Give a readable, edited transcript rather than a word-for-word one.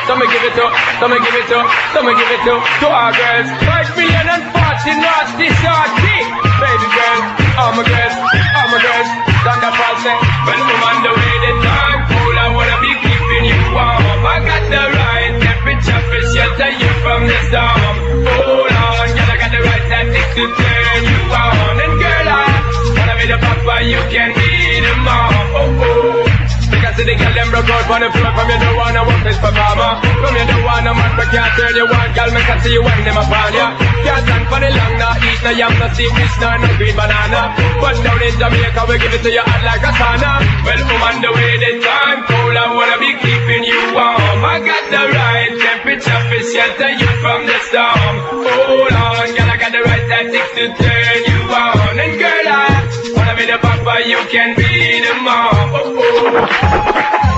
so me give it to, so me give it to, so me give it to our girls. 5 million and 40 nasty shorty. Baby girl, all my girls, all my girls. Thunder Paul say, well, I'm on the way, the time cool, I wanna be keeping you warm. I got the right temperature for shelter you from the storm. Hold on, girl, I got the right tactics to turn you on. And girl, I wanna be the papa, you can be the mom. Oh, oh. Because the girl them broke out on the floor. From you don't wanna work this performer. From you don't wanna man, but can't turn you on. Girl, me can see you when them upon ya. Can't stand for the long, no eat, no yam, no steam fish, no green banana. But down in Jamaica, we give it to you hot like a sauna. Well, I'm on the way, the time cold, I wanna be keeping you warm. I got the right temperature for shelter you from the storm. Hold on, girl, I got the right tactics to turn you on. And girl, I wanna be the papa, you can be the mom. Oh, oh.